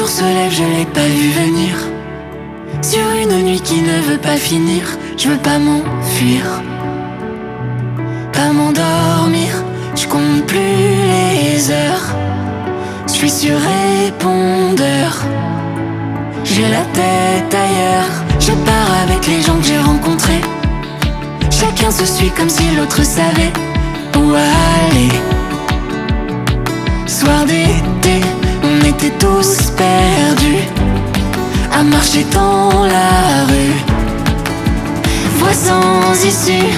se lève, je l'ai pas vu venir. Sur une nuit qui ne veut pas finir, je veux pas m'enfuir, pas m'endormir. Je compte plus les heures, je suis sur répondeur. J'ai la tête ailleurs, je pars avec les gens que j'ai rencontrés. Chacun se suit comme si l'autre savait où aller. Soir d'été, on était tous perdus à marcher dans la rue, voie sans issue.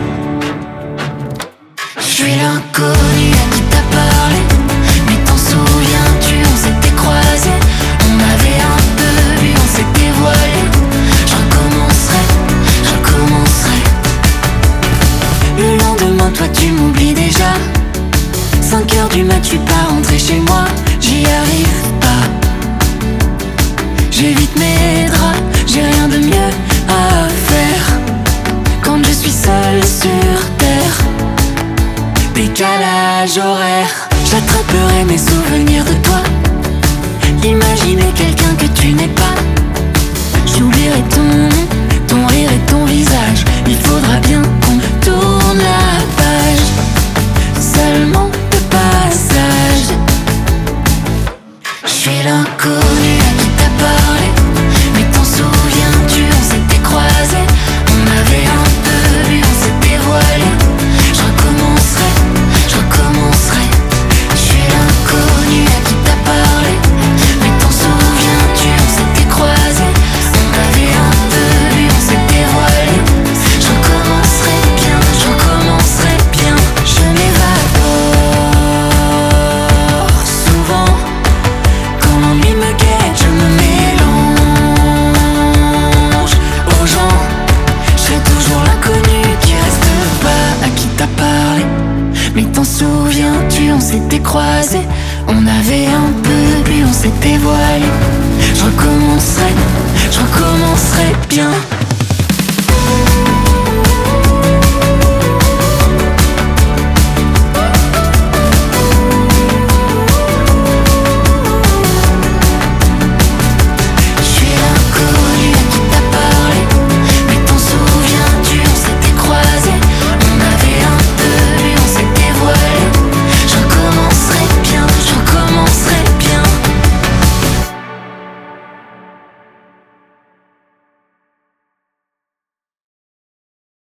Je suis l'inconnu à qui t'a parlé, mais t'en souviens-tu, on s'était croisés, on avait un peu bu, on s'était voilé. Je recommencerai. Le lendemain, toi tu m'oublies déjà. 5h du mat, je suis pas rentré chez moi, j'y arrive pas. J'évite mes draps, j'ai rien de mieux à faire quand je suis seul sur terre. Décalage horaire, j'attraperai mes souvenirs de toi. Imaginer quelqu'un que tu n'es pas. J'oublierai ton nom, ton rire et ton visage. Il faudra bien qu'on tourne la page, seulement de passage. Je suis l'inconnu à qui t'a parlé, mais t'en souviens-tu, on s'était croisés, on avait un peu bu, on s'était voilé. Je recommencerai. Je suis l'inconnu à qui t'a parlé, mais t'en souviens-tu, on s'était croisés, on avait un peu bu, on s'était voilé. Je recommencerai bien. Je m'évapore souvent, quand l'ennui me guette, je me mélange aux gens. Je serai toujours l'inconnu qui reste pas, à qui t'a parlé, mais t'en souviens-tu, on s'était croisés, on avait un peu bu, on s'était voilé. Je recommencerai bien.